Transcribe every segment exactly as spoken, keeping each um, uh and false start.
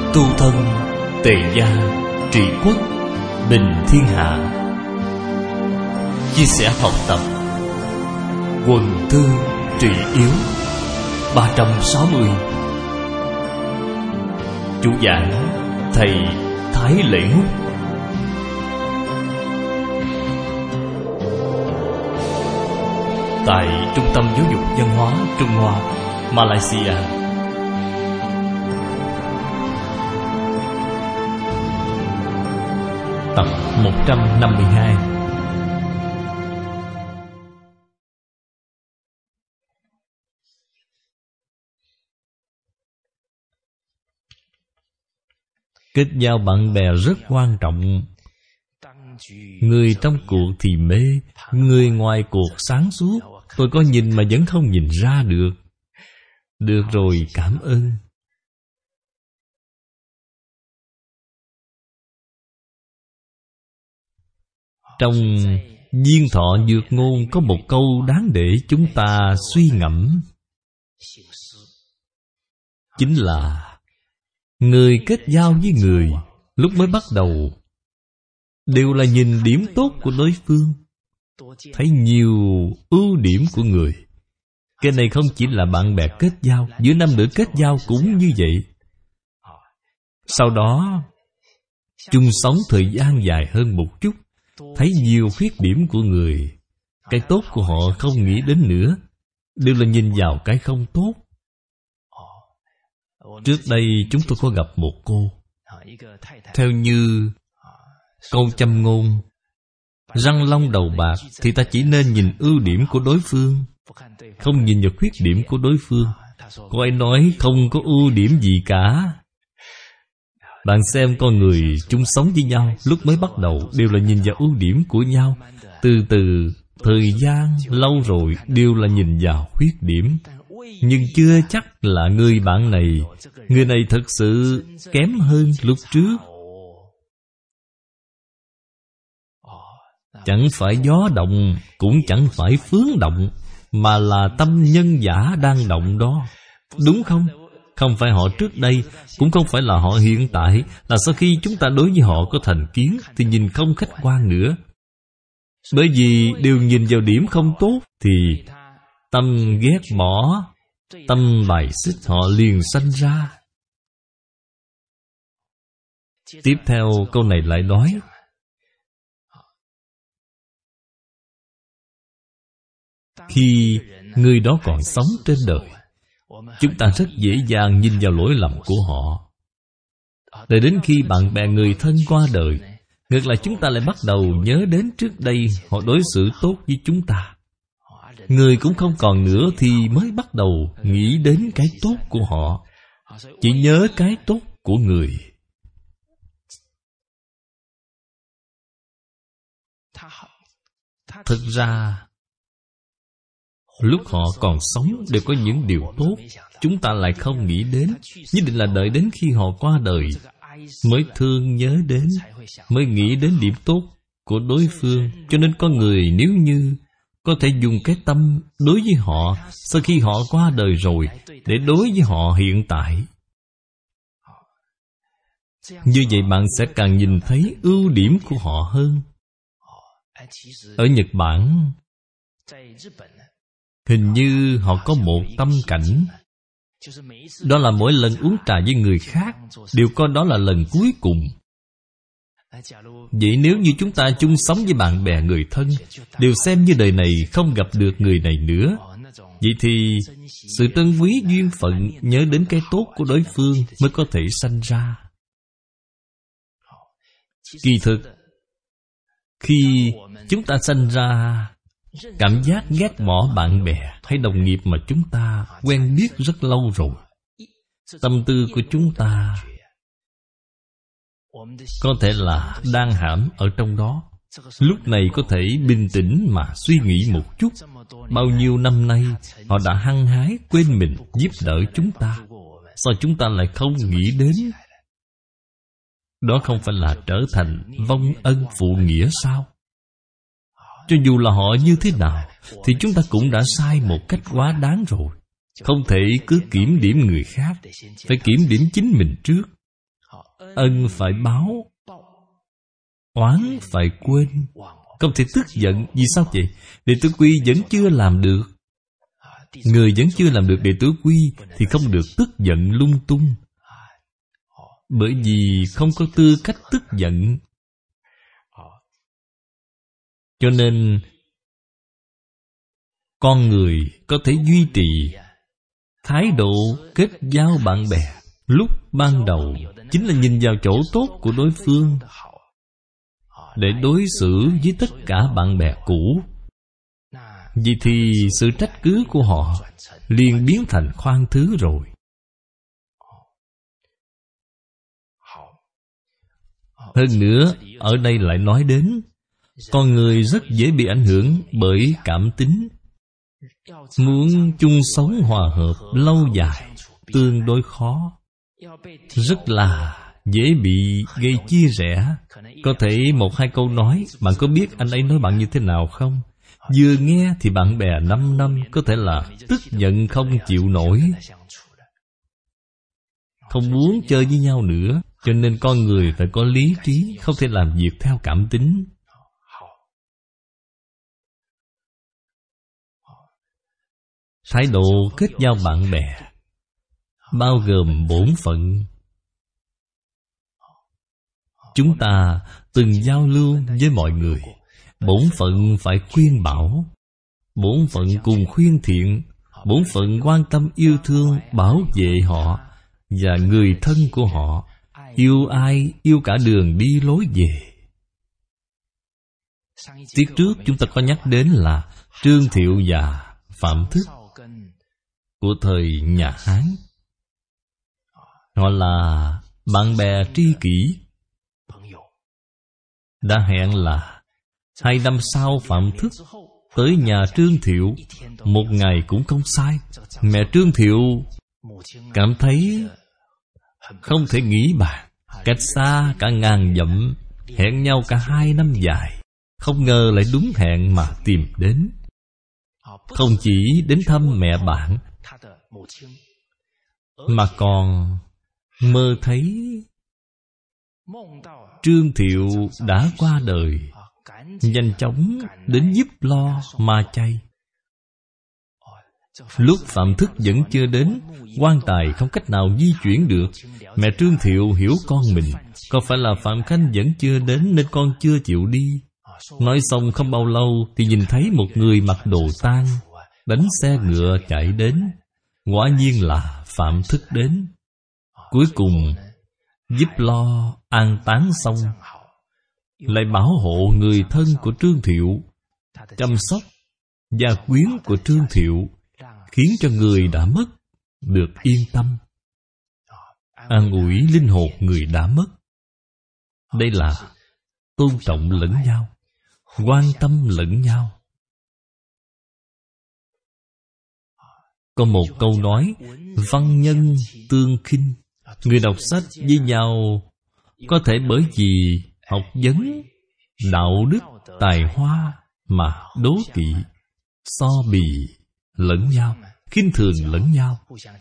tu thân, tề gia, trị quốc, bình thiên hạ. Chia sẻ học tập, quần thư trị yếu. Ba trăm sáu mươi. Chủ giảng thầy Thái Lễ Húc. Tại Trung tâm Giáo dục Văn hóa Trung Hoa, Malaysia. Tập một trăm năm mươi hai. Kết giao bạn bè rất quan trọng. Người trong cuộc thì mê, người ngoài cuộc sáng suốt. Tôi có nhìn mà vẫn không nhìn ra được. Được rồi, cảm ơn. Trong Viên Thọ Dược Ngôn có một câu đáng để chúng ta suy ngẫm. Chính là người kết giao với người lúc mới bắt đầu đều là nhìn điểm tốt của đối phương, thấy nhiều ưu điểm của người. Cái này không chỉ là bạn bè kết giao, giữa nam nữ kết giao cũng như vậy. Sau đó chung sống thời gian dài hơn một chút, thấy nhiều khuyết điểm của người, cái tốt của họ không nghĩ đến nữa, đều là nhìn vào cái không tốt. Trước đây chúng tôi có gặp một cô, theo như câu châm ngôn, răng long đầu bạc, thì ta chỉ nên nhìn ưu điểm của đối phương, không nhìn vào khuyết điểm của đối phương. Cô ấy nói không có ưu điểm gì cả. Bạn xem con người chung sống với nhau, lúc mới bắt đầu đều là nhìn vào ưu điểm của nhau. Từ từ, thời gian lâu rồi đều là nhìn vào khuyết điểm. Nhưng chưa chắc là người bạn này, người này thật sự kém hơn lúc trước. Chẳng phải gió động, cũng chẳng phải phương động, mà là tâm nhân giả đang động đó. Đúng không? Không phải họ trước đây, cũng không phải là họ hiện tại. Là sau khi chúng ta đối với họ có thành kiến thì nhìn không khách quan nữa. Bởi vì đều nhìn vào điểm không tốt thì tâm ghét bỏ, tâm bài xích họ liền sanh ra. Tiếp theo câu này lại nói, khi người đó còn sống trên đời, chúng ta rất dễ dàng nhìn vào lỗi lầm của họ. Để đến khi bạn bè người thân qua đời, ngược lại chúng ta lại bắt đầu nhớ đến trước đây họ đối xử tốt với chúng ta. Người cũng không còn nữa thì mới bắt đầu nghĩ đến cái tốt của họ, chỉ nhớ cái tốt của người. Thực ra lúc họ còn sống đều có những điều tốt, chúng ta lại không nghĩ đến. Nhất định là đợi đến khi họ qua đời mới thương nhớ đến, mới nghĩ đến điểm tốt của đối phương. Cho nên có người nếu như có thể dùng cái tâm đối với họ sau khi họ qua đời rồi để đối với họ hiện tại, như vậy bạn sẽ càng nhìn thấy ưu điểm của họ hơn. Ở Nhật Bản, hình như họ có một tâm cảnh, đó là mỗi lần uống trà với người khác đều coi đó là lần cuối cùng. Vậy nếu như chúng ta chung sống với bạn bè người thân, đều xem như đời này không gặp được người này nữa, vậy thì sự trân quý duyên phận, nhớ đến cái tốt của đối phương mới có thể sanh ra. Kỳ thực, khi chúng ta sanh ra cảm giác ghét bỏ bạn bè hay đồng nghiệp mà chúng ta quen biết rất lâu rồi, tâm tư của chúng ta có thể là đang hãm ở trong đó. Lúc này có thể bình tĩnh mà suy nghĩ một chút. Bao nhiêu năm nay họ đã hăng hái quên mình giúp đỡ chúng ta, sao chúng ta lại không nghĩ đến? Đó không phải là trở thành vong ân phụ nghĩa sao? Cho dù là họ như thế nào thì chúng ta cũng đã sai một cách quá đáng rồi. Không thể cứ kiểm điểm người khác, phải kiểm điểm chính mình trước. Ân phải báo, oán phải quên. Không thể tức giận. Vì sao vậy? Đệ tử quy vẫn chưa làm được. Người vẫn chưa làm được đệ tử quy thì không được tức giận lung tung. Bởi vì không có tư cách tức giận. Cho nên con người có thể duy trì thái độ kết giao bạn bè lúc ban đầu chính là nhìn vào chỗ tốt của đối phương để đối xử với tất cả bạn bè cũ. Vì thì sự trách cứ của họ liền biến thành khoan thứ rồi. Hơn nữa, ở đây lại nói đến con người rất dễ bị ảnh hưởng bởi cảm tính. Muốn chung sống hòa hợp lâu dài tương đối khó. Rất là dễ bị gây chia rẽ. Có thể một hai câu nói, bạn có biết anh ấy nói bạn như thế nào không? Vừa nghe thì bạn bè năm năm có thể là tức giận không chịu nổi, không muốn chơi với nhau nữa. Cho nên con người phải có lý trí, không thể làm việc theo cảm tính. Thái độ kết giao bạn bè bao gồm bổn phận. Chúng ta từng giao lưu với mọi người, bổn phận phải khuyên bảo, bổn phận cùng khuyên thiện, bổn phận quan tâm yêu thương, bảo vệ họ và người thân của họ. Yêu ai, yêu cả đường đi lối về. Tiết trước chúng ta có nhắc đến là Trương Thiệu và Phạm Thức của thời nhà Hán. Họ là bạn bè tri kỷ. Đã hẹn là hai năm sau Phạm Thức tới nhà Trương Thiệu. Một ngày cũng không sai. Mẹ Trương Thiệu cảm thấy không thể nghĩ bàn. Cách xa cả ngàn dặm, hẹn nhau cả hai năm dài, không ngờ lại đúng hẹn mà tìm đến. Không chỉ đến thăm mẹ bạn, mà còn mơ thấy Trương Thiệu đã qua đời, nhanh chóng đến giúp lo ma chay. Lúc Phạm Thức vẫn chưa đến, quan tài không cách nào di chuyển được. Mẹ Trương Thiệu hiểu con mình, có phải là Phạm Khanh vẫn chưa đến nên con chưa chịu đi. Nói xong không bao lâu thì nhìn thấy một người mặc đồ tang đánh xe ngựa chạy đến. Quả nhiên là Phạm Thức đến. Cuối cùng giúp lo an táng xong, lại bảo hộ người thân của Trương Thiệu, chăm sóc gia quyến của Trương Thiệu, khiến cho người đã mất được yên tâm, an ủi linh hồn người đã mất. Đây là tôn trọng lẫn nhau, quan tâm lẫn nhau. Có một câu nói, văn nhân tương khinh. Người đọc sách với nhau có thể bởi vì học vấn, đạo đức, tài hoa mà đố kỵ, so bì lẫn nhau, khinh thường lẫn nhau.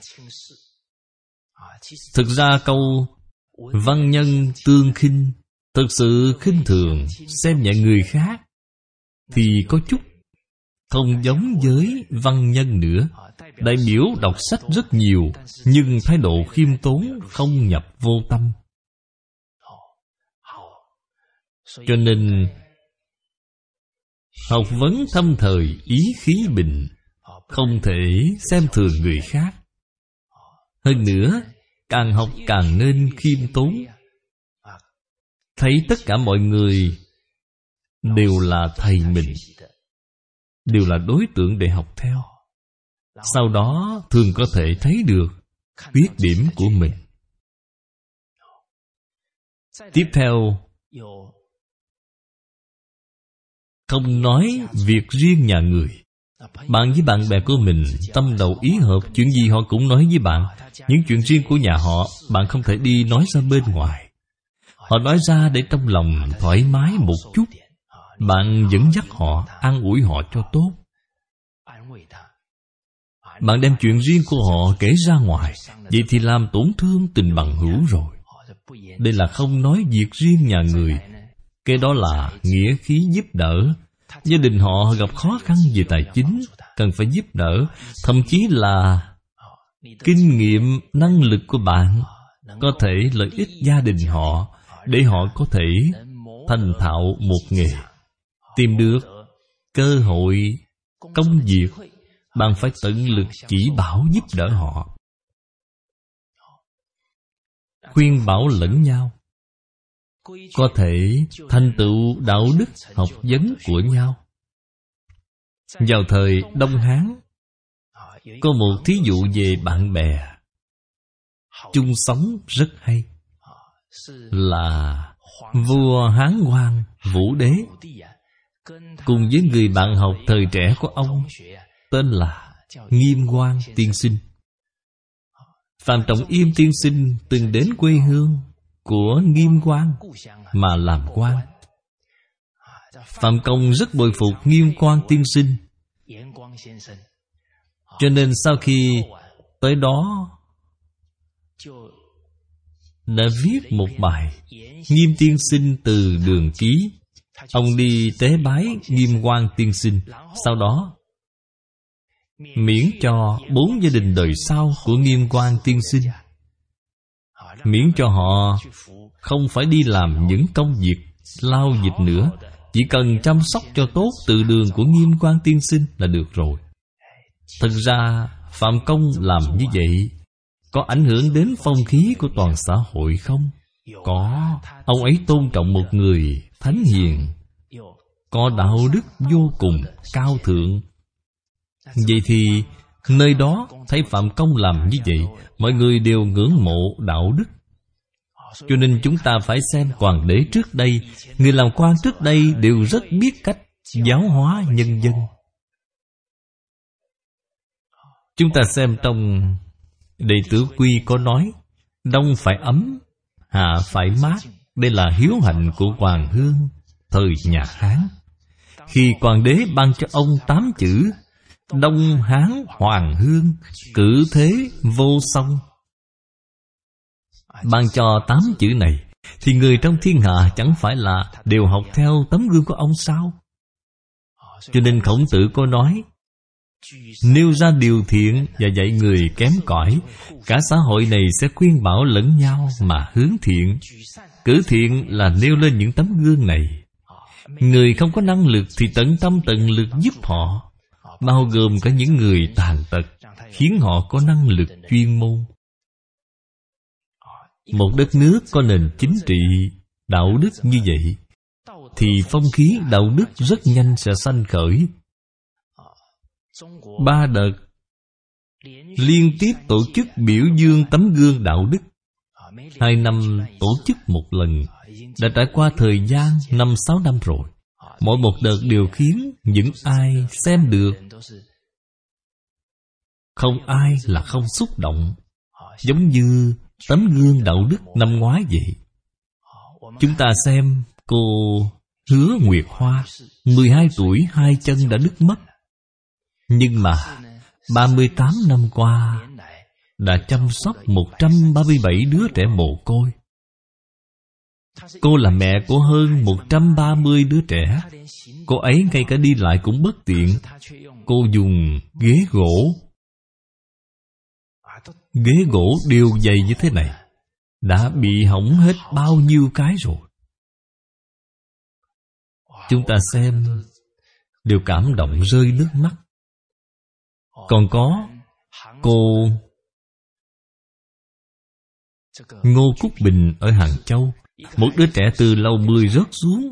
Thực ra câu văn nhân tương khinh, thực sự khinh thường, xem nhẹ người khác, thì có chút không giống với văn nhân nữa. Đại biểu đọc sách rất nhiều, nhưng thái độ khiêm tốn, không nhập vô tâm. Cho nên học vấn thâm thời, ý khí bình, không thể xem thường người khác. Hơn nữa, càng học càng nên khiêm tốn, thấy tất cả mọi người đều là thầy mình, đều là đối tượng để học theo. Sau đó thường có thể thấy được khuyết điểm của mình. Tiếp theo, không nói việc riêng nhà người. Bạn với bạn bè của mình tâm đầu ý hợp, chuyện gì họ cũng nói với bạn. Những chuyện riêng của nhà họ, bạn không thể đi nói ra bên ngoài. Họ nói ra để trong lòng thoải mái một chút. Bạn dẫn dắt họ, an ủi họ cho tốt. Bạn đem chuyện riêng của họ kể ra ngoài, vậy thì làm tổn thương tình bằng hữu rồi. Đây là không nói việc riêng nhà người. Cái đó là nghĩa khí giúp đỡ. Gia đình họ gặp khó khăn về tài chính, cần phải giúp đỡ. Thậm chí là kinh nghiệm, năng lực của bạn có thể lợi ích gia đình họ, để họ có thể thành thạo một nghề, tìm được cơ hội công việc. Bạn phải tận lực chỉ bảo giúp đỡ họ, khuyên bảo lẫn nhau, có thể thành tựu đạo đức học vấn của nhau. Vào thời Đông Hán, có một thí dụ về bạn bè chung sống rất hay, là vua Hán Quang Vũ Đế cùng với người bạn học thời trẻ của ông tên là Nghiêm Quang tiên sinh. Phạm Trọng Yêm tiên sinh từng đến quê hương của Nghiêm Quang mà làm quan. Phạm Công rất bội phục Nghiêm Quang tiên sinh, cho nên sau khi tới đó đã viết một bài Nghiêm tiên sinh từ đường ký. Ông đi tế bái Nghiêm Quang tiên sinh, sau đó miễn cho bốn gia đình đời sau của Nghiêm Quang tiên sinh, miễn cho họ không phải đi làm những công việc lao dịch nữa, chỉ cần chăm sóc cho tốt từ đường của Nghiêm Quang tiên sinh là được rồi. Thực ra Phạm Công làm như vậy có ảnh hưởng đến phong khí của toàn xã hội không? Có. Ông ấy tôn trọng một người thánh hiền, có đạo đức vô cùng cao thượng. Vậy thì nơi đó thấy Phạm Công làm như vậy, mọi người đều ngưỡng mộ đạo đức. Cho nên chúng ta phải xem hoàng đế trước đây, người làm quan trước đây đều rất biết cách giáo hóa nhân dân. Chúng ta xem trong Đệ Tử Quy có nói đông phải ấm, hạ phải mát. Đây là hiếu hạnh của Hoàng Hương thời nhà Hán. Khi hoàng đế ban cho ông tám chữ Đông Hán Hoàng Hương, cử thế vô song, ban cho tám chữ này, thì người trong thiên hạ chẳng phải là đều học theo tấm gương của ông sao? Cho nên Khổng Tử có nói, nêu ra điều thiện và dạy người kém cỏi, cả xã hội này sẽ khuyên bảo lẫn nhau mà hướng thiện. Cử thiện là nêu lên những tấm gương này. Người không có năng lực thì tận tâm tận lực giúp họ, bao gồm cả những người tàn tật, khiến họ có năng lực chuyên môn. Một đất nước có nền chính trị, đạo đức như vậy, thì phong khí đạo đức rất nhanh sẽ sanh khởi. Ba đợt liên tiếp tổ chức biểu dương tấm gương đạo đức. Hai năm tổ chức một lần, đã trải qua thời gian năm sáu năm rồi. Mỗi một đợt đều khiến những ai xem được không ai là không xúc động, giống như tấm gương đạo đức năm ngoái vậy. Chúng ta xem cô Hứa Nguyệt Hoa, mười hai tuổi hai chân đã đứt mất, nhưng mà ba mươi tám năm qua đã chăm sóc một trăm ba mươi bảy đứa trẻ mồ côi. Cô là mẹ của hơn một trăm ba mươi đứa trẻ. Cô ấy ngay cả đi lại cũng bất tiện. Cô dùng ghế gỗ. Ghế gỗ đều dày như thế này, đã bị hỏng hết bao nhiêu cái rồi. Chúng ta xem đều cảm động rơi nước mắt. Còn có cô Ngô Cúc Bình ở Hàng Châu, một đứa trẻ từ lầu mười rớt xuống.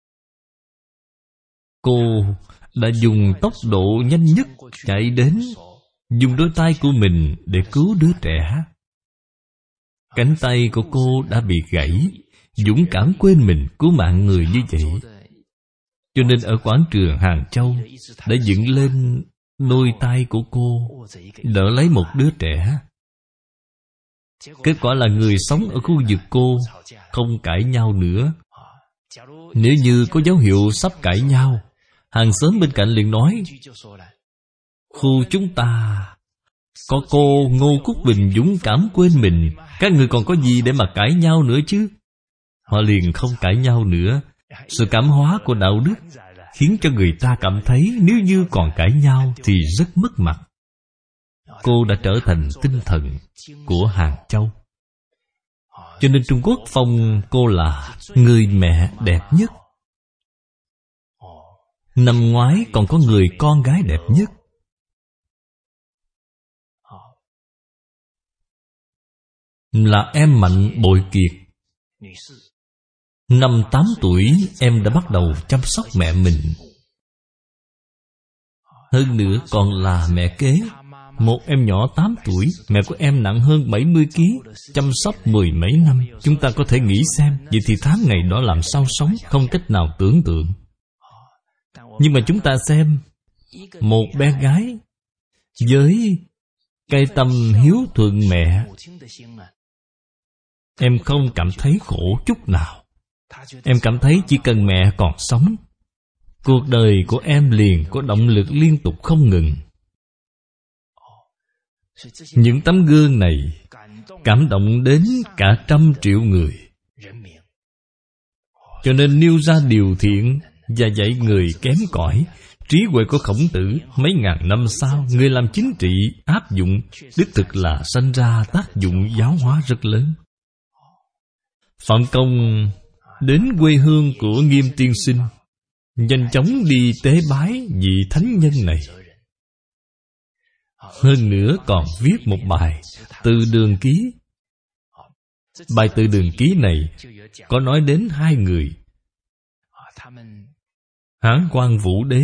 Cô đã dùng tốc độ nhanh nhất chạy đến, dùng đôi tay của mình để cứu đứa trẻ. Cánh tay của cô đã bị gãy, dũng cảm quên mình cứu mạng người như vậy. Cho nên ở quảng trường Hàng Châu đã dựng lên đôi tay của cô, đỡ lấy một đứa trẻ. Kết quả là người sống ở khu vực cô không cãi nhau nữa. Nếu như có dấu hiệu sắp cãi nhau, hàng xóm bên cạnh liền nói, khu chúng ta Có cô Ngô Cúc Bình dũng cảm quên mình, các người còn có gì để mà cãi nhau nữa chứ? Họ liền không cãi nhau nữa. Sự cảm hóa của đạo đức khiến cho người ta cảm thấy nếu như còn cãi nhau thì rất mất mặt. Cô đã trở thành tinh thần của Hàng Châu. Cho nên Trung Quốc phong cô là người mẹ đẹp nhất. Năm ngoái còn có người con gái đẹp nhất. Là em Mạnh Bội Kiệt. Năm tám tuổi em đã bắt đầu chăm sóc mẹ mình. Hơn nữa còn là mẹ kế. Một em nhỏ tám tuổi, mẹ của em nặng hơn bảy mươi ki lô gam, chăm sóc mười mấy năm. Chúng ta có thể nghĩ xem, vậy thì tháng ngày đó làm sao sống, không cách nào tưởng tượng. Nhưng mà chúng ta xem, một bé gái với cái tâm hiếu thuận mẹ, em không cảm thấy khổ chút nào. Em cảm thấy chỉ cần mẹ còn sống, cuộc đời của em liền có động lực liên tục không ngừng. Những tấm gương này cảm động đến cả trăm triệu người. Cho nên nêu ra điều thiện và dạy người kém cỏi. Trí huệ của Khổng Tử mấy ngàn năm sau, người làm chính trị áp dụng, đích thực là sanh ra tác dụng giáo hóa rất lớn. Phạm Công đến quê hương của Nghiêm tiên sinh, nhanh chóng đi tế bái vị thánh nhân này. Hơn nữa còn viết một bài Từ Đường Ký. Bài Từ Đường Ký này có nói đến hai người, Hán Quang Vũ Đế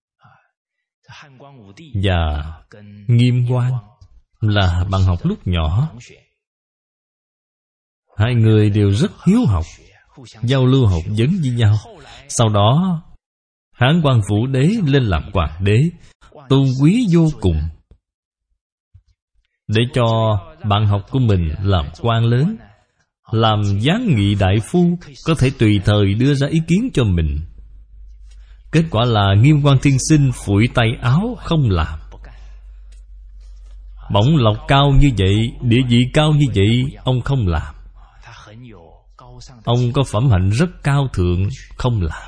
và Nghiêm Quang, là bạn học lúc nhỏ. Hai người đều rất hiếu học, giao lưu học vấn với nhau. Sau đó Hán Quang Vũ Đế lên làm hoàng đế, tôn quý vô cùng, để cho bạn học của mình làm quan lớn, làm giáng nghị đại phu, có thể tùy thời đưa ra ý kiến cho mình. Kết quả là Nghiêm Quang tiên sinh phủi tay áo không làm. Bổng lộc cao như vậy, địa vị cao như vậy, ông không làm. Ông có phẩm hạnh rất cao thượng, không làm.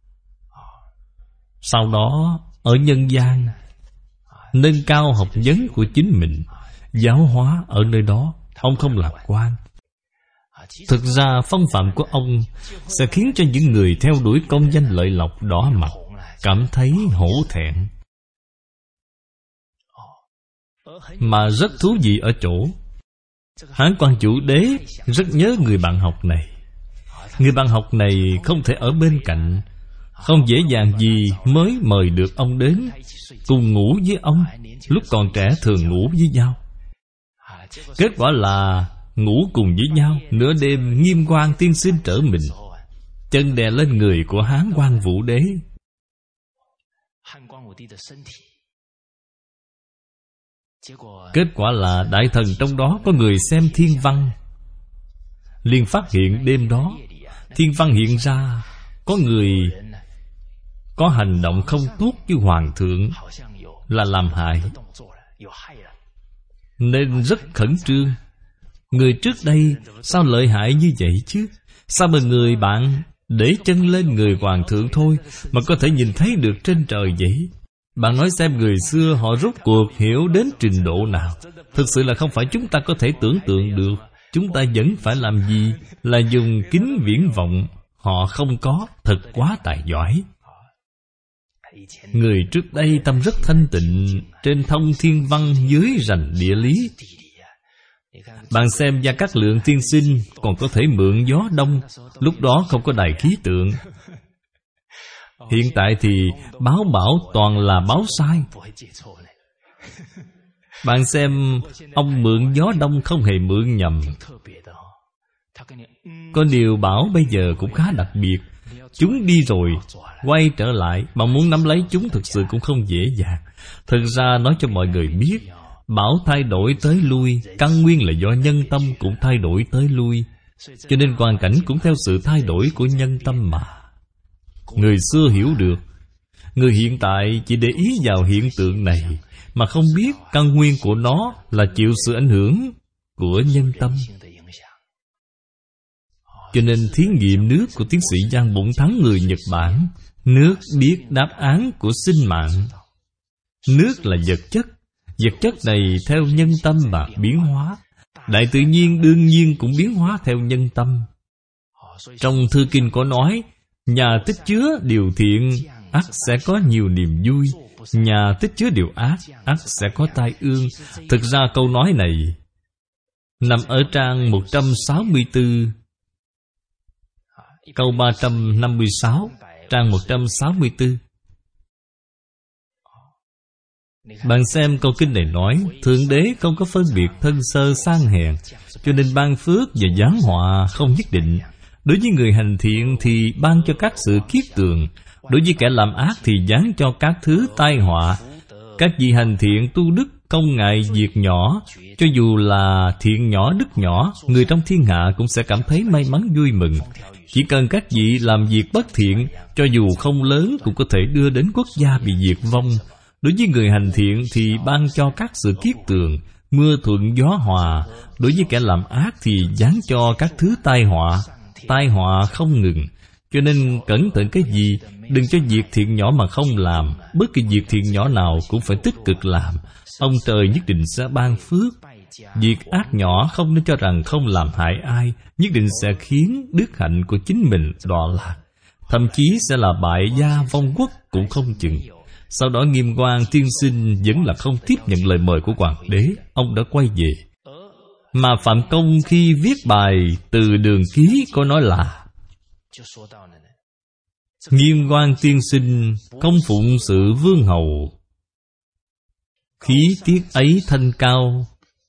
Sau đó ở nhân gian nâng cao học vấn của chính mình, giáo hóa ở nơi đó, ông không làm quan. Thực ra phong phạm của ông sẽ khiến cho những người theo đuổi công danh lợi lộc đỏ mặt, cảm thấy hổ thẹn. Mà rất thú vị ở chỗ, Hán Quang Vũ Đế rất nhớ người bạn học này. Người bạn học này không thể ở bên cạnh, không dễ dàng gì mới mời được ông đến cùng ngủ với ông. Lúc còn trẻ thường ngủ với nhau. Kết quả là ngủ cùng với nhau, nửa đêm Nghiêm Quang tiên sinh trở mình, chân đè lên người của Hán Quang Vũ Đế. Kết quả là đại thần trong đó có người xem thiên văn, liền phát hiện đêm đó thiên văn hiện ra có người có hành động không tốt với hoàng thượng, là làm hại, nên rất khẩn trương. Người trước đây sao lợi hại như vậy chứ? Sao mà người bạn để chân lên người hoàng thượng thôi mà có thể nhìn thấy được trên trời vậy? Bạn nói xem người xưa họ rốt cuộc hiểu đến trình độ nào? Thực sự là không phải chúng ta có thể tưởng tượng được. Chúng ta vẫn phải làm gì? Là dùng kính viễn vọng. Họ không có, thật quá tài giỏi. Người trước đây tâm rất thanh tịnh, trên thông thiên văn, dưới rành địa lý. Bạn xem Gia Cát Lượng tiên sinh còn có thể mượn gió đông, lúc đó không có đài khí tượng. Hiện tại thì báo bảo toàn là báo sai. Bạn xem ông mượn gió đông không hề mượn nhầm. Có điều bảo bây giờ cũng khá đặc biệt. Chúng đi rồi quay trở lại, bạn muốn nắm lấy chúng thực sự cũng không dễ dàng. Thực ra nói cho mọi người biết, bảo thay đổi tới lui, căn nguyên là do nhân tâm cũng thay đổi tới lui. Cho nên hoàn cảnh cũng theo sự thay đổi của nhân tâm mà. Người xưa hiểu được, Người hiện tại chỉ để ý vào hiện tượng này, mà không biết căn nguyên của nó là chịu sự ảnh hưởng của nhân tâm. Cho nên thí nghiệm nước của tiến sĩ Giang Bổn Thắng người Nhật Bản, nước biết đáp án của sinh mạng. Nước là vật chất, vật chất này theo nhân tâm mà biến hóa. Đại tự nhiên đương nhiên cũng biến hóa theo nhân tâm. Trong thư kinh có nói, nhà tích chứa điều thiện, ắt sẽ có nhiều niềm vui. Nhà tích chứa điều ác, ắt sẽ có tai ương. Thực ra câu nói này nằm ở trang một trăm sáu mươi tư, câu ba trăm năm mươi sáu, trang một trăm sáu mươi tư. Bạn xem câu kinh này nói, Thượng Đế không có phân biệt thân sơ sang hèn, cho nên ban phước và giáng họa không nhất định. Đối với người hành thiện thì ban cho các sự kiết tường, đối với kẻ làm ác thì giáng cho các thứ tai họa. Các vị hành thiện tu đức không ngại việc nhỏ, cho dù là thiện nhỏ đức nhỏ, người trong thiên hạ cũng sẽ cảm thấy may mắn vui mừng. Chỉ cần các vị làm việc bất thiện, cho dù không lớn cũng có thể đưa đến quốc gia bị diệt vong. Đối với người hành thiện thì ban cho các sự kiết tường, mưa thuận gió hòa. Đối với kẻ làm ác thì giáng cho các thứ tai họa. Tai họa không ngừng. Cho nên cẩn thận cái gì, đừng cho việc thiện nhỏ mà không làm. Bất kỳ việc thiện nhỏ nào cũng phải tích cực làm. Ông trời nhất định sẽ ban phước. Việc ác nhỏ không nên cho rằng không làm hại ai, nhất định sẽ khiến đức hạnh của chính mình đọa lạc, thậm chí sẽ là bại gia vong quốc cũng không chừng. Sau đó Nghiêm Quang tiên sinh vẫn là không tiếp nhận lời mời của hoàng đế. Ông đã quay về. Mà Phạm Công khi viết bài Từ Đường Ký có nói là Nghiêm Quang tiên sinh không phụng sự vương hầu, khí tiết ấy thanh cao.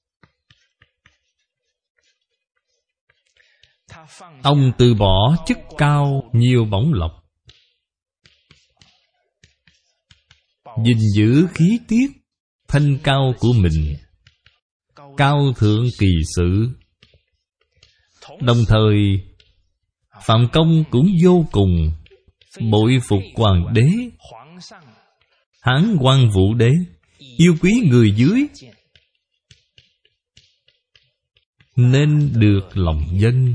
Ông từ bỏ chức cao nhiều bổng lộc, gìn giữ khí tiết thanh cao của mình, cao thượng kỳ sự. Đồng thời Phạm Công cũng vô cùng bội phục hoàng đế, Hán Quang Vũ Đế, yêu quý người dưới nên được lòng dân.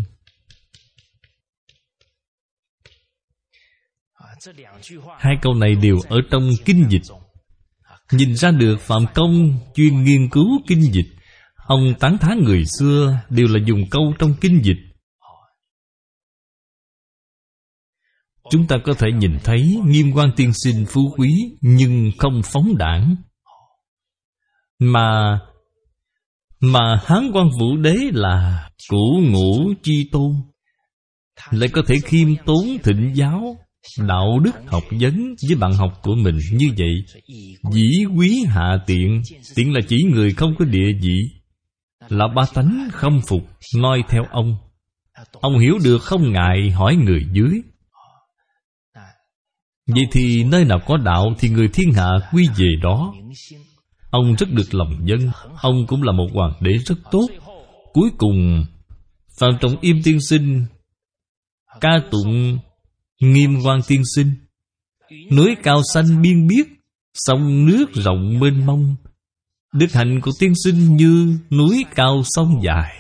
Hai câu này đều ở trong kinh dịch. Nhìn ra được Phạm Công chuyên nghiên cứu kinh dịch. Ông tán thán người xưa đều là dùng câu trong kinh dịch. Chúng ta có thể nhìn thấy Nghiêm Quang tiên sinh phú quý nhưng không phóng đãng. Mà Mà Hán Quang Vũ Đế là cửu ngũ chi tôn, lại có thể khiêm tốn thịnh giáo, đạo đức học vấn với bạn học của mình như vậy. Dĩ quý hạ tiện, tiện là chỉ người không có địa vị. Lão ba tánh không phục, noi theo ông. Ông hiểu được không ngại hỏi người dưới. Vậy thì nơi nào có đạo thì người thiên hạ quy về đó. Ông rất được lòng dân. Ông cũng là một hoàng đế rất tốt. Cuối cùng Phạm Trọng Im tiên sinh ca tụng Nghiêm Quang tiên sinh: núi cao xanh biên biếc, sông nước rộng mênh mông. Đức hạnh của tiên sinh như núi cao sông dài.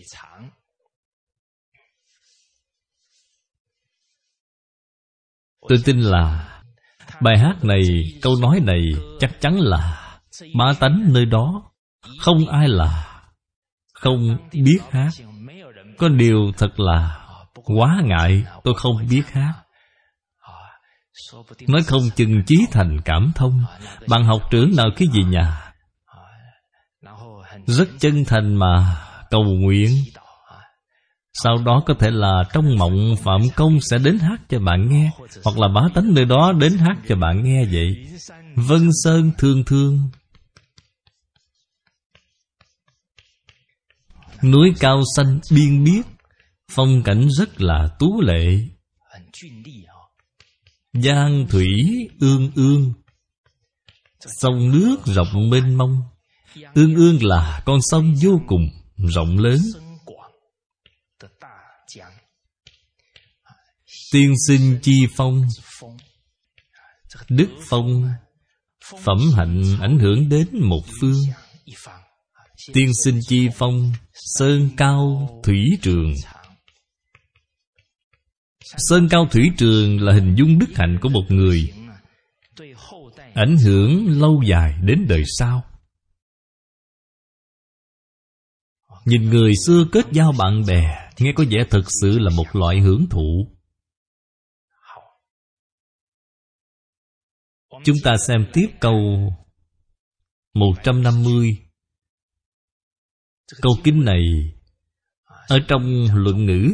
Tôi tin là bài hát này, câu nói này chắc chắn là bá tánh nơi đó không ai là không biết hát. Có điều thật là quá ngại tôi không biết hát. Nói không chừng chí thành cảm thông. Bạn học trưởng nào khi về nhà rất chân thành mà cầu nguyện, sau đó có thể là trong mộng Phạm Công sẽ đến hát cho bạn nghe, hoặc là bá tánh nơi đó đến hát cho bạn nghe vậy. Vân Sơn thương thương, núi cao xanh biên biếc, phong cảnh rất là tú lệ. Giang thủy ương ương, sông nước rộng mênh mông. Ương ương là con sông vô cùng rộng lớn. Tiên sinh chi phong, Đức phong, phẩm hạnh ảnh hưởng đến một phương. Tiên sinh chi phong, sơn cao thủy trường. Sơn cao thủy trường là hình dung đức hạnh của một người, ảnh hưởng lâu dài đến đời sau. Nhìn người xưa kết giao bạn bè, nghe có vẻ thực sự là một loại hưởng thụ. Chúng ta xem tiếp câu một trăm năm mươi. Câu kinh này ở trong Luận Ngữ.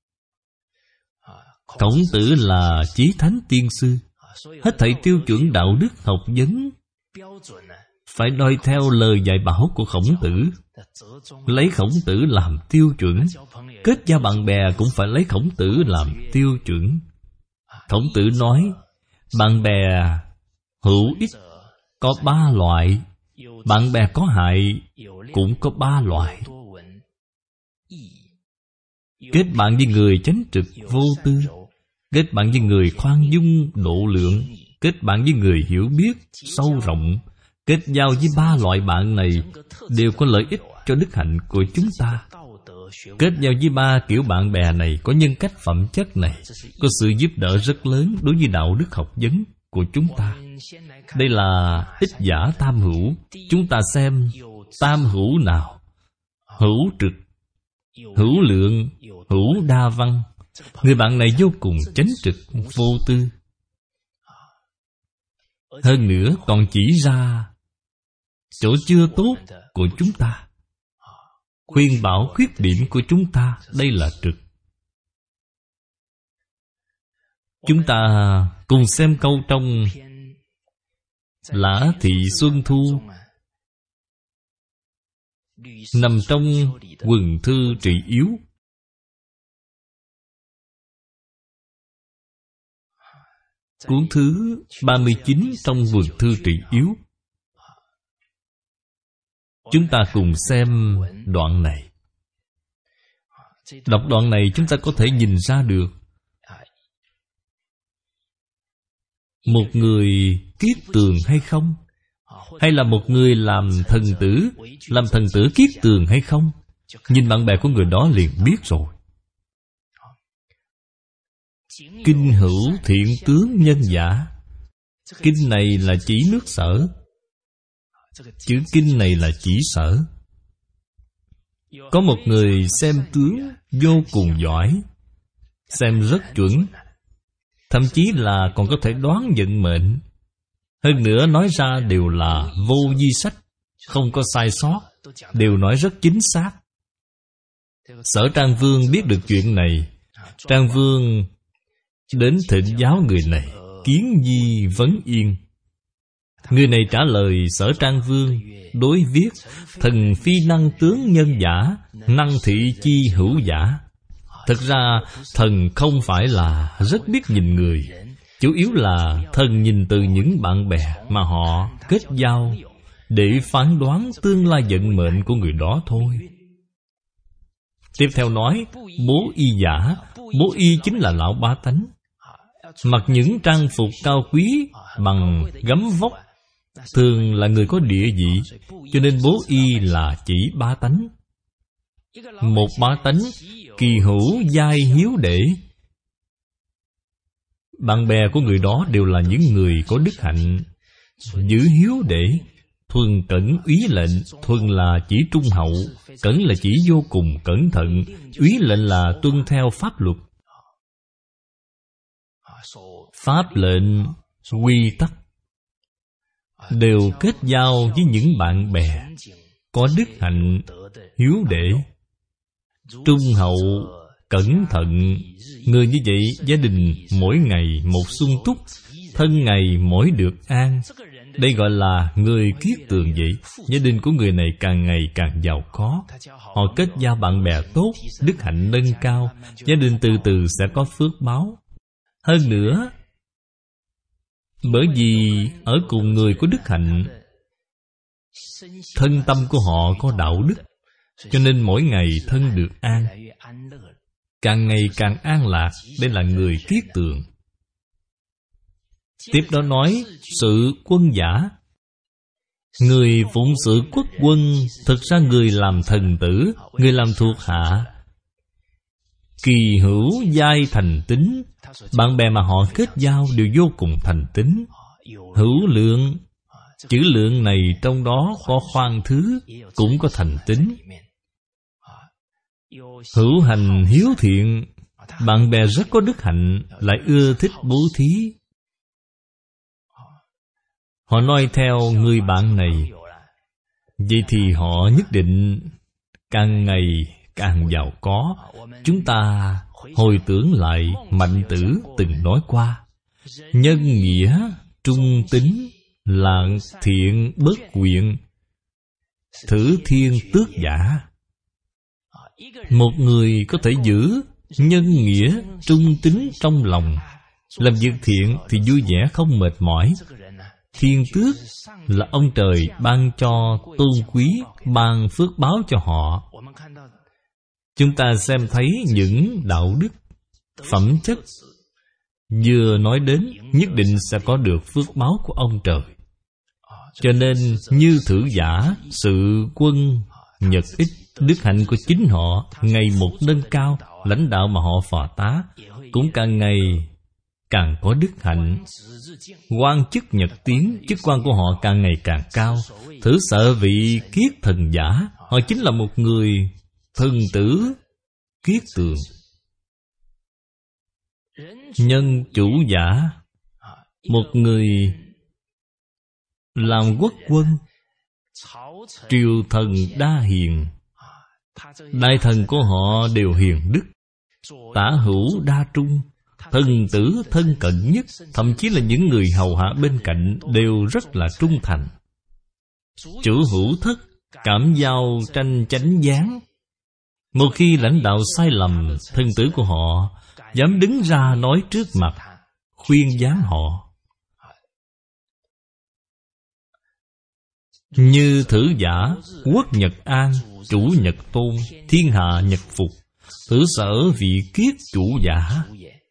Khổng Tử là chí thánh tiên sư, hết thảy tiêu chuẩn đạo đức học vấn phải noi theo lời dạy bảo của Khổng Tử, lấy Khổng Tử làm tiêu chuẩn. Kết giao bạn bè cũng phải lấy Khổng Tử làm tiêu chuẩn. Khổng Tử nói, bạn bè hữu ích có ba loại, bạn bè có hại cũng có ba loại. Kết bạn với người chánh trực vô tư, kết bạn với người khoan dung độ lượng, kết bạn với người hiểu biết sâu rộng. Kết giao với ba loại bạn này đều có lợi ích cho đức hạnh của chúng ta. Kết giao với ba kiểu bạn bè này có nhân cách phẩm chất này, có sự giúp đỡ rất lớn đối với đạo đức học vấn của chúng ta. Đây là ích giả tam hữu. Chúng ta xem tam hữu nào? Hữu trực, hữu lượng, hữu đa văn. Người bạn này vô cùng chánh trực, vô tư. Hơn nữa còn chỉ ra chỗ chưa tốt của chúng ta, khuyên bảo khuyết điểm của chúng ta. Đây là trực. Chúng ta cùng xem câu trong Lã Thị Xuân Thu, nằm trong Quần Thư Trị Yếu. Cuốn thứ ba mươi chín trong Quần Thư Trị Yếu. Chúng ta cùng xem đoạn này. Đọc đoạn này chúng ta có thể nhìn ra được một người kiết tường hay không, hay là một người làm thần tử, làm thần tử kiết tường hay không. Nhìn bạn bè của người đó liền biết rồi. Kinh hữu thiện tướng nhân giả. Kinh này là chỉ nước Sở. Chữ kinh này là chỉ Sở. Có một người xem tướng vô cùng giỏi, xem rất chuẩn, thậm chí là còn có thể đoán vận mệnh. Hơn nữa nói ra đều là vô vi sách, không có sai sót, đều nói rất chính xác. Sở Trang Vương biết được chuyện này. Trang Vương đến thỉnh giáo người này, kiến di vấn yên. Người này trả lời Sở Trang Vương, đối viết: thần phi năng tướng nhân giả, năng thị chi hữu giả. Thực ra thần không phải là rất biết nhìn người, chủ yếu là thần nhìn từ những bạn bè mà họ kết giao để phán đoán tương lai vận mệnh của người đó thôi. Tiếp theo nói bố y giả. Bố y chính là lão bá tánh, mặc những trang phục cao quý bằng gấm vóc, thường là người có địa vị, cho nên bố y là chỉ bá tánh. Một bá tánh kỳ hữu giai hiếu đệ. Bạn bè của người đó đều là những người có đức hạnh, giữ hiếu đệ. Thuần cẩn úy lệnh. Thuần là chỉ trung hậu, cẩn là chỉ vô cùng cẩn thận, úy lệnh là tuân theo pháp luật. Pháp lệnh, quy tắc đều kết giao với những bạn bè có đức hạnh, hiếu đệ, trung hậu, cẩn thận. Người như vậy, gia đình mỗi ngày một sung túc, thân ngày mỗi được an. Đây gọi là người kiết tường vậy. Gia đình của người này càng ngày càng giàu có. Họ kết giao bạn bè tốt, đức hạnh nâng cao, gia đình từ từ sẽ có phước báo. Hơn nữa, bởi vì ở cùng người có đức hạnh, thân tâm của họ có đạo đức, cho nên mỗi ngày thân được an, càng ngày càng an lạc. Đây là người kiết tường. Tiếp đó nói sự quân giả. Người phụng sự quốc quân, thực ra người làm thần tử, người làm thuộc hạ. Kỳ hữu giai thành tín. Bạn bè mà họ kết giao đều vô cùng thành tín. Hữu lượng. Chữ lượng này trong đó có khoan thứ, cũng có thành tín. Hữu hành hiếu thiện. Bạn bè rất có đức hạnh, lại ưa thích bố thí. Họ nói theo người bạn này, vậy thì họ nhất định càng ngày càng giàu có. Chúng ta hồi tưởng lại Mạnh Tử từng nói qua: nhân nghĩa, trung tín, lạng thiện, bất quyện, thử thiên tước giả. Một người có thể giữ nhân nghĩa, trung tín trong lòng, làm việc thiện thì vui vẻ không mệt mỏi. Thiên tước là ông trời ban cho tôn quý, ban phước báo cho họ. Chúng ta xem thấy những đạo đức, phẩm chất vừa nói đến, nhất định sẽ có được phước báo của ông trời. Cho nên như thử giả, sự quân, nhật ích, đức hạnh của chính họ ngày một nâng cao. Lãnh đạo mà họ phò tá cũng càng ngày càng có đức hạnh. Quan chức nhật tiến, chức quan của họ càng ngày càng cao. Thử sợ vị kiết thần giả, họ chính là một người thần tử kiết tường. Nhân chủ giả, một người làm quốc quân, triều thần đa hiền. Đại thần của họ đều hiền đức. Tả hữu đa trung, thần tử thân cận nhất. Thậm chí là những người hầu hạ bên cạnh đều rất là trung thành. Chủ hữu thất, cảm giao tranh chánh gián. Một khi lãnh đạo sai lầm, thân tử của họ dám đứng ra nói trước mặt, khuyên gián họ. Như thử giả, quốc nhật an, chủ nhật tôn, thiên hạ nhật phục. Thử sở vị kiết chủ giả.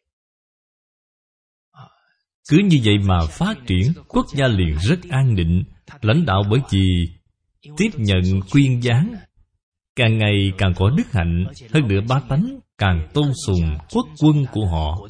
Cứ như vậy mà phát triển, quốc gia liền rất an định. Lãnh đạo bởi vì tiếp nhận khuyên gián, càng ngày càng có đức hạnh. Hơn nữa bá tánh càng tôn sùng quốc quân của họ.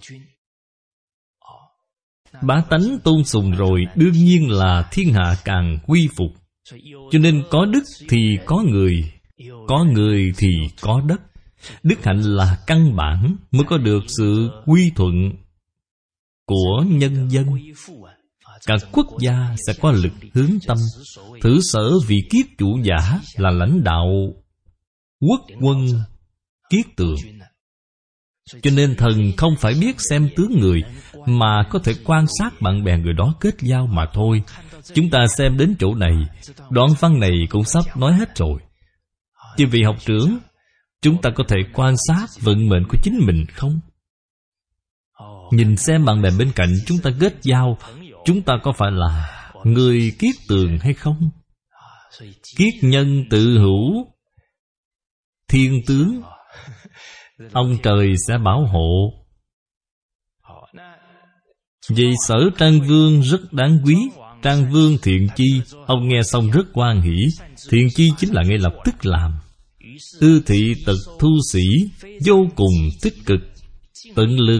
Bá tánh tôn sùng rồi, đương nhiên là thiên hạ càng quy phục. Cho nên có đức thì có người, có người thì có đất. Đức hạnh là căn bản mới có được sự quy thuận của nhân dân. Cả quốc gia sẽ có lực hướng tâm. Thử sở vị kiết chủ giả là lãnh đạo quốc quân kiết tường. Cho nên thần không phải biết xem tướng người, mà có thể quan sát bạn bè người đó kết giao mà thôi. Chúng ta xem đến chỗ này, đoạn văn này cũng sắp nói hết rồi. Chứ vị học trưởng, chúng ta có thể quan sát vận mệnh của chính mình không? Nhìn xem bạn bè bên cạnh chúng ta kết giao, chúng ta có phải là người kiết tường hay không? Kiết nhân tự hữu thiên tướng, ông trời sẽ bảo hộ. Vì Sở Trang Vương rất đáng quý. Trang Vương thiện chi, ông nghe xong rất hoan hỷ. Thiện chi chính là ngay lập tức làm. Ư thị tật thu sĩ, vô cùng tích cực, tận lực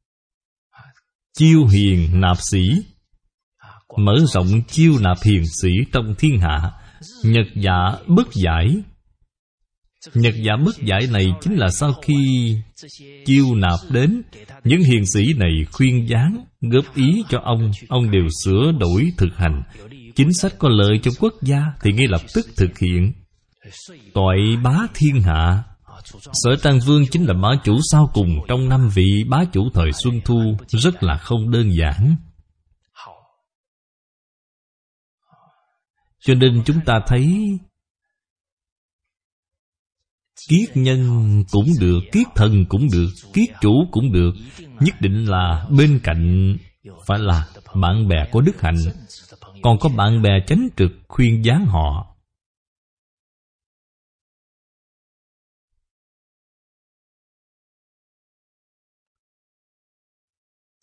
chiêu hiền nạp sĩ, mở rộng chiêu nạp hiền sĩ trong thiên hạ. Nhật dạ bất giải. Nhật dạ bất giải này chính là sau khi chiêu nạp đến, những hiền sĩ này khuyên gián, góp ý cho ông, ông đều sửa đổi thực hành. Chính sách có lợi cho quốc gia thì ngay lập tức thực hiện. Toại bá thiên hạ. Sở Trang Vương chính là bá chủ sau cùng trong năm vị bá chủ thời Xuân Thu, rất là không đơn giản. Cho nên chúng ta thấy kiết nhân cũng được, kiết thần cũng được, kiết chủ cũng được. Nhất định là bên cạnh phải là bạn bè có đức hạnh, còn có bạn bè chánh trực khuyên gián họ.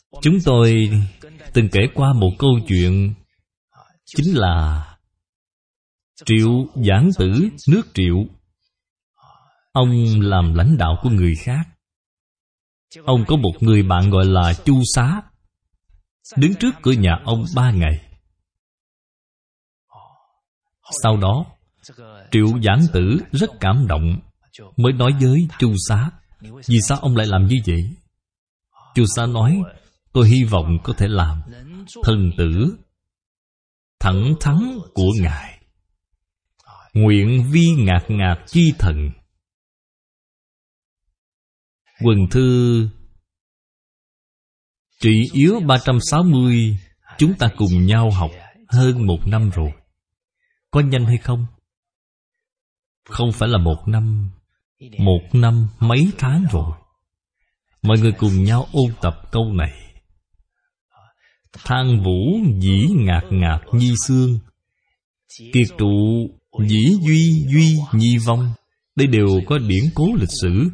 Chúng tôi từng kể qua một câu chuyện, chính là Triệu Giảng Tử nước Triệu. Ông làm lãnh đạo của người khác. Ông có một người bạn gọi là Chu Xá, đứng trước cửa nhà ông ba ngày. Sau đó Triệu Giảng Tử rất cảm động, mới nói với Chu Xá: vì sao ông lại làm như vậy? Chu Xá nói: tôi hy vọng có thể làm thần tử thẳng thắn của Ngài, nguyện vi ngạc ngạc chi thần. Quần thư Trị Yếu ba trăm sáu mươi, chúng ta cùng nhau học hơn một năm rồi. Có nhanh hay không? Không phải là một năm, một năm mấy tháng rồi. Mọi người cùng nhau ôn tập câu này: than vũ dĩ ngạc ngạc nhi xương, kiệt trụ dĩ duy duy nhi vong. Đây đều có điển cố lịch sử.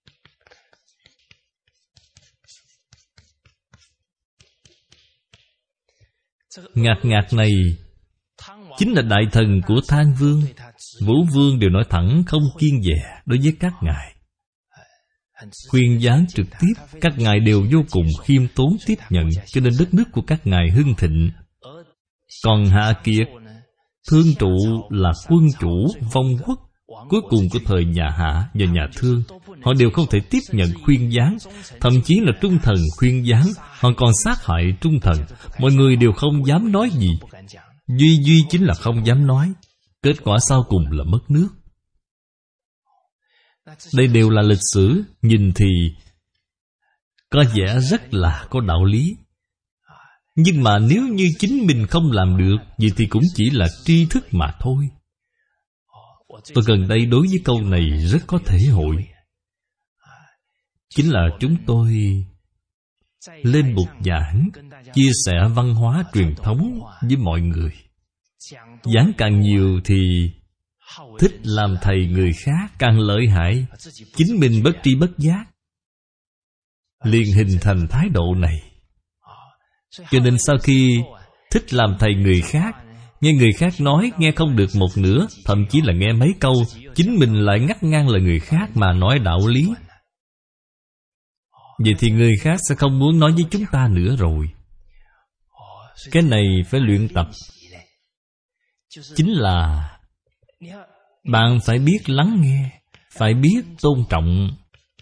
Ngạc ngạc này chính là đại thần của Than Vương. Vũ Vương đều nói thẳng, không kiêng dè đối với các ngài, khuyên giảng trực tiếp. Các ngài đều vô cùng khiêm tốn tiếp nhận, cho nên đất nước của các ngài hưng thịnh. Còn Hạ Kiệt, Thương Trụ là quân chủ vong quốc cuối cùng của thời nhà Hạ và nhà Thương, họ đều không thể tiếp nhận khuyên giảng, thậm chí là trung thần khuyên giảng, họ còn sát hại trung thần. Mọi người đều không dám nói gì. Duy duy chính là không dám nói. Kết quả sau cùng là mất nước. Đây đều là lịch sử, nhìn thì có vẻ rất là có đạo lý. Nhưng mà nếu như chính mình không làm được, vậy thì cũng chỉ là tri thức mà thôi. Tôi gần đây đối với câu này rất có thể hội. Chính là chúng tôi lên bục giảng, chia sẻ văn hóa truyền thống với mọi người. Giảng càng nhiều thì thích làm thầy người khác càng lợi hại. Chính mình bất tri bất giác liền hình thành thái độ này. Cho nên sau khi thích làm thầy người khác, nghe người khác nói nghe không được một nửa, thậm chí là nghe mấy câu, chính mình lại ngắt ngang lời người khác mà nói đạo lý. Vậy thì người khác sẽ không muốn nói với chúng ta nữa rồi. Cái này phải luyện tập. Chính là bạn phải biết lắng nghe, phải biết tôn trọng.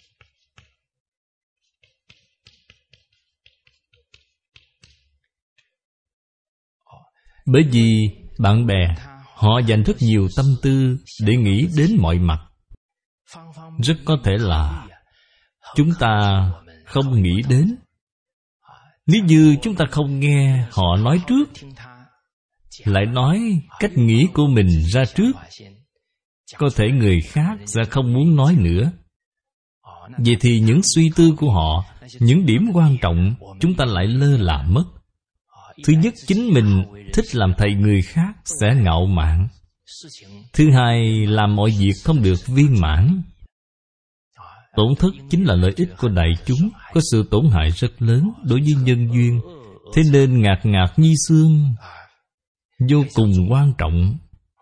Bởi vì bạn bè họ dành rất nhiều tâm tư để nghĩ đến mọi mặt. Rất có thể là chúng ta không nghĩ đến. Nếu như chúng ta không nghe họ nói trước, lại nói cách nghĩ của mình ra trước, có thể người khác sẽ không muốn nói nữa. Vậy thì những suy tư của họ, những điểm quan trọng, chúng ta lại lơ là mất. Thứ nhất, chính mình thích làm thầy người khác sẽ ngạo mạn. Thứ hai, làm mọi việc không được viên mãn. Tổn thất chính là lợi ích của đại chúng, có sự tổn hại rất lớn đối với nhân duyên. Thế nên ngạc ngạc nhi xương vô cùng quan trọng.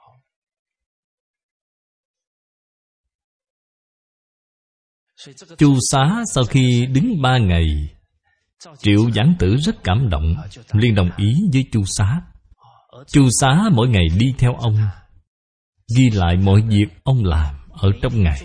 Chu Xá sau khi đứng ba ngày, Triệu Giảng Tử rất cảm động, liền đồng ý với Chu Xá. Chu Xá mỗi ngày đi theo ông, ghi lại mọi việc ông làm ở trong ngày.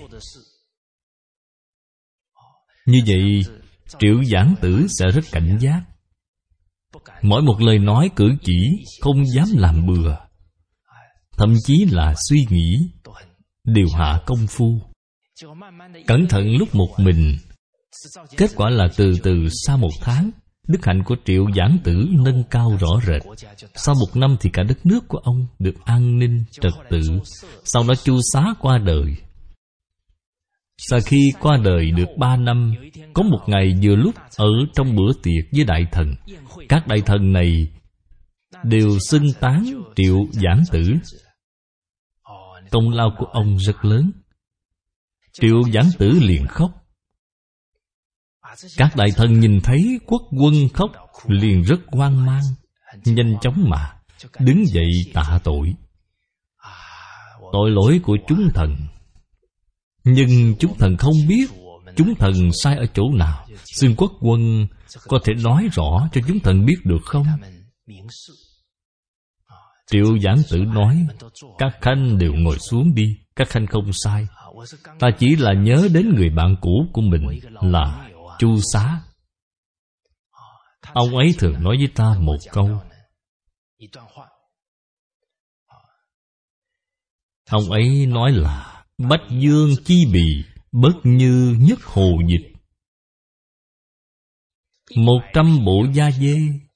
Như vậy Triệu Giảng Tử sẽ rất cảnh giác. Mỗi một lời nói cử chỉ không dám làm bừa, thậm chí là suy nghĩ đều hạ công phu, cẩn thận lúc một mình. Kết quả là từ từ sau một tháng, đức hạnh của Triệu Giảng Tử nâng cao rõ rệt. Sau một năm thì cả đất nước của ông được an ninh, trật tự. Sau đó Chu Xá qua đời. Sau khi qua đời được ba năm, có một ngày vừa lúc ở trong bữa tiệc với đại thần, các đại thần này đều xưng tán Triệu Giảng Tử. Công lao của ông rất lớn. Triệu Giảng Tử liền khóc. Các đại thần nhìn thấy quốc quân khóc liền rất hoang mang, nhanh chóng mà đứng dậy tạ tội. Tội lỗi của chúng thần, nhưng chúng thần không biết chúng thần sai ở chỗ nào. Xin quốc quân có thể nói rõ cho chúng thần biết được không? Triệu Giảng Tử nói, các khanh đều ngồi xuống đi. Các khanh không sai. Ta chỉ là nhớ đến người bạn cũ của mình là Chu Xá. Ông ấy thường nói với ta một câu. Ông ấy nói là bách dương chi bì, bất như nhất hồ dịch. Một trăm bộ da dê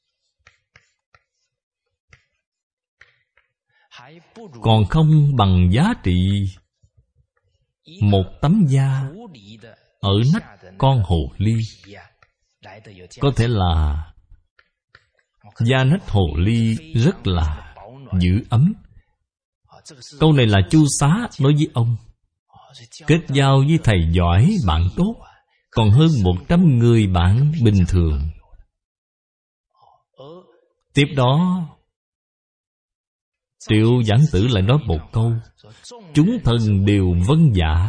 còn không bằng giá trị một tấm da ở nách con hồ ly. Có thể là da nách hồ ly rất là giữ ấm. Câu này là Chu Xá nói với ông. Kết giao với thầy giỏi, bạn tốt còn hơn một trăm người bạn bình thường. Tiếp đó Triệu Giảng Tử lại nói một câu: chúng thần đều vâng dạ.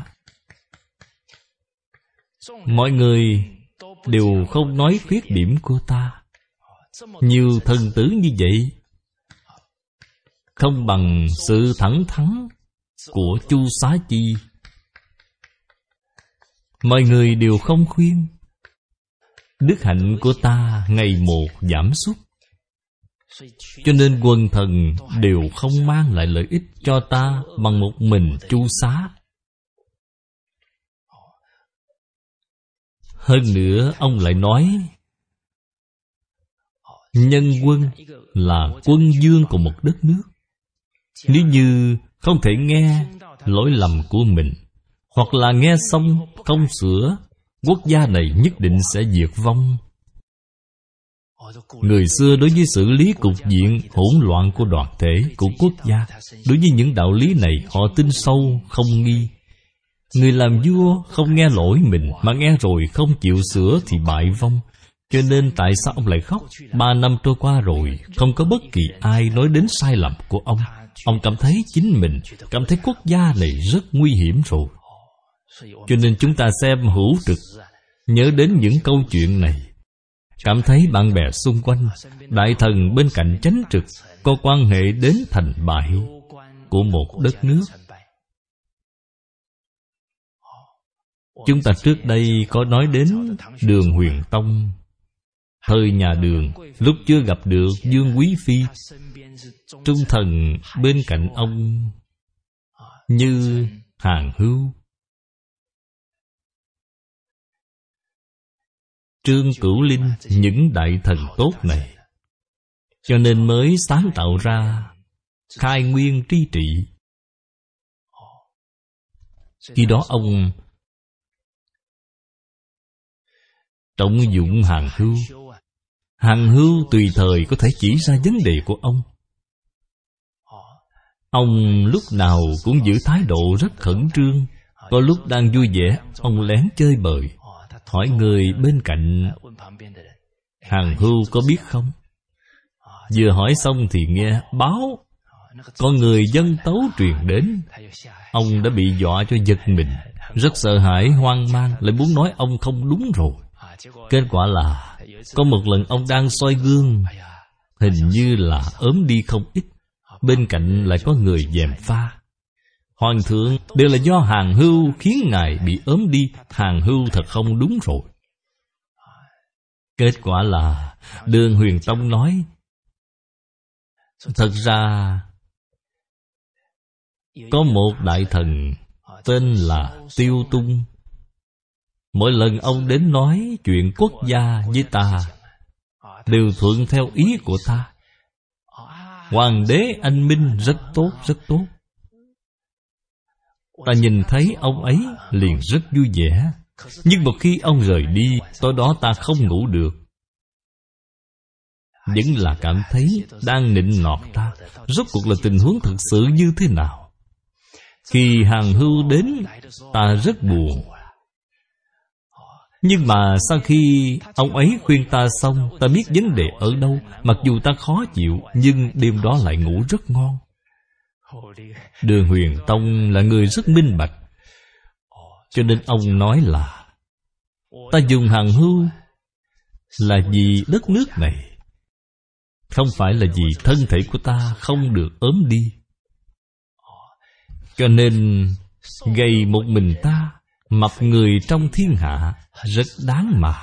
Mọi người đều không nói khuyết điểm của ta. Nhiều thần tử như vậy không bằng sự thẳng thắn của Chu Xá Chi. Mọi người đều không khuyên. Đức hạnh của ta ngày một giảm sút, cho nên quần thần đều không mang lại lợi ích cho ta bằng một mình Chu Xá. Hơn nữa ông lại nói, nhân quân là quân vương của một đất nước. Nếu như không thể nghe lỗi lầm của mình, hoặc là nghe xong không sửa, quốc gia này nhất định sẽ diệt vong. Người xưa đối với xử lý cục diện hỗn loạn của đoàn thể, của quốc gia, đối với những đạo lý này họ tin sâu, không nghi. Người làm vua không nghe lỗi mình, mà nghe rồi không chịu sửa thì bại vong. Cho nên tại sao ông lại khóc? Ba năm trôi qua rồi, không có bất kỳ ai nói đến sai lầm của ông. Ông cảm thấy chính mình, cảm thấy quốc gia này rất nguy hiểm rồi. Cho nên chúng ta xem Hữu Trực, nhớ đến những câu chuyện này, cảm thấy bạn bè xung quanh, đại thần bên cạnh Chánh Trực có quan hệ đến thành bại của một đất nước. Chúng ta trước đây có nói đến Đường Huyền Tông. Thời nhà Đường, lúc chưa gặp được Dương Quý Phi, trung thần bên cạnh ông như Hàn Hưu, Trương Cửu Linh, những đại thần tốt này, cho nên mới sáng tạo ra Khai Nguyên Tri Trị. Khi đó ông trọng dụng Hàn Hưu. Hàn Hưu tùy thời có thể chỉ ra vấn đề của ông. Ông lúc nào cũng giữ thái độ rất khẩn trương. Có lúc đang vui vẻ, ông lén chơi bời, hỏi người bên cạnh: Hàn Hưu có biết không? Vừa hỏi xong thì nghe báo có người dân tấu truyền đến. Ông đã bị dọa cho giật mình, rất sợ hãi, hoang mang, lại muốn nói ông không đúng rồi. Kết quả là có một lần ông đang soi gương, hình như là ốm đi không ít. Bên cạnh lại có người gièm pha: Hoàng thượng, đều là do Hàn Hưu khiến ngài bị ốm đi. Hàn Hưu thật không đúng rồi. Kết quả là Đường Huyền Tông nói: thật ra có một đại thần tên là Tiêu Tung. Mỗi lần ông đến nói chuyện quốc gia với ta, đều thuận theo ý của ta. Hoàng đế anh minh rất tốt, rất tốt. Ta nhìn thấy ông ấy liền rất vui vẻ. Nhưng một khi ông rời đi, tối đó ta không ngủ được. Vẫn là cảm thấy đang nịnh nọt ta. Rốt cuộc là tình huống thực sự như thế nào? Khi Hàn Hưu đến, ta rất buồn. Nhưng mà sau khi ông ấy khuyên ta xong, ta biết vấn đề ở đâu. Mặc dù ta khó chịu, nhưng đêm đó lại ngủ rất ngon. Đường Huyền Tông là người rất minh bạch, cho nên ông nói là ta dùng hàng hưu là vì đất nước này, không phải là vì thân thể của ta không được ốm đi. Cho nên gầy một mình ta, mập người trong thiên hạ rất đáng mà.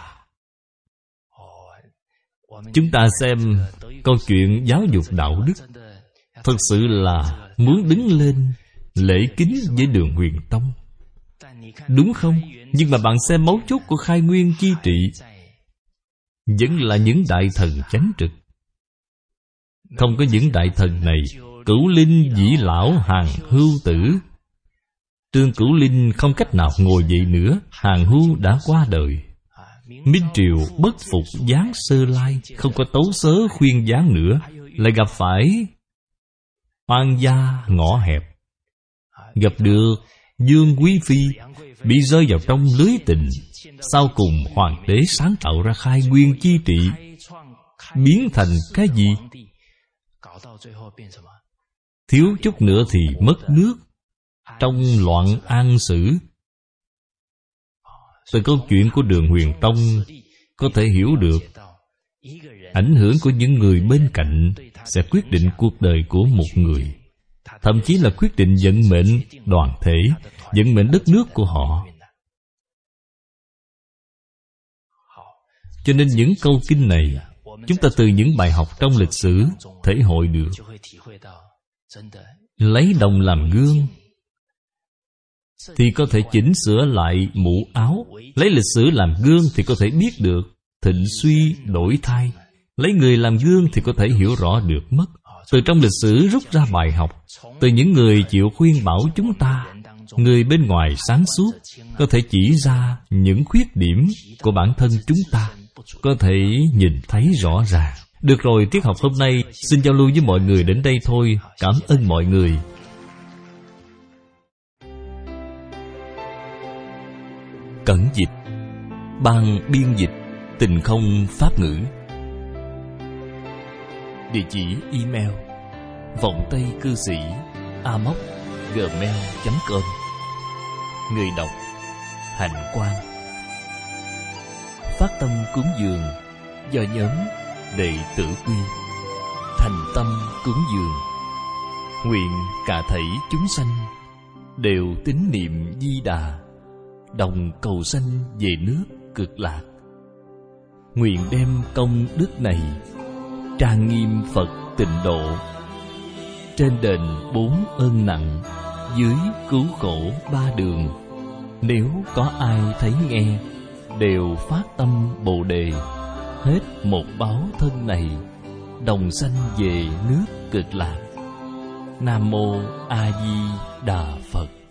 Chúng ta xem câu chuyện giáo dục đạo đức, thật sự là muốn đứng lên lễ kính với Đường Huyền Tông, đúng không? Nhưng mà bạn xem mấu chốt của Khai Nguyên chi trị vẫn là những đại thần chánh trực. Không có những đại thần này, Cửu Linh dĩ lão hàng hưu tử. Trương Cửu Linh không cách nào ngồi dậy nữa, hàng hưu đã qua đời. Minh Triều bất phục giáng Sơ Lai, không có tấu sớ khuyên giáng nữa, lại gặp phải oan gia ngõ hẹp. Gặp được Dương Quý Phi, bị rơi vào trong lưới tình. Sau cùng hoàng đế sáng tạo ra Khai Nguyên chi trị, biến thành cái gì? Thiếu chút nữa thì mất nước, trong loạn an sử. Từ câu chuyện của Đường Huyền Tông có thể hiểu được ảnh hưởng của những người bên cạnh sẽ quyết định cuộc đời của một người, thậm chí là quyết định vận mệnh đoàn thể, vận mệnh đất nước của họ. Cho nên những câu kinh này, chúng ta từ những bài học trong lịch sử thể hội được. Lấy đồng làm gương thì có thể chỉnh sửa lại mũ áo. Lấy lịch sử làm gương thì có thể biết được thịnh suy đổi thay. Lấy người làm gương thì có thể hiểu rõ được mất. Từ trong lịch sử rút ra bài học, từ những người chịu khuyên bảo chúng ta. Người bên ngoài sáng suốt có thể chỉ ra những khuyết điểm của bản thân chúng ta, có thể nhìn thấy rõ ràng. Được rồi, tiết học hôm nay xin giao lưu với mọi người đến đây thôi. Cảm ơn mọi người. Cẩn dịch, ban biên dịch Tình Không Pháp ngữ. Địa chỉ email vọng tây cư sĩ a m o c gmail chấm com. Người đọc Hạnh Quang. Phát tâm cúng dường do nhóm Đệ tử Quy. Thành tâm cúng dường, nguyện cả thảy chúng sanh đều tín niệm Di Đà, đồng cầu sanh về nước Cực Lạc. Nguyện đem công đức này trang nghiêm Phật Tịnh Độ, trên đền bốn ơn nặng, dưới cứu khổ ba đường. Nếu có ai thấy nghe, đều phát tâm Bồ Đề, hết một báo thân này, đồng sanh về nước Cực Lạc. Nam Mô A Di Đà Phật.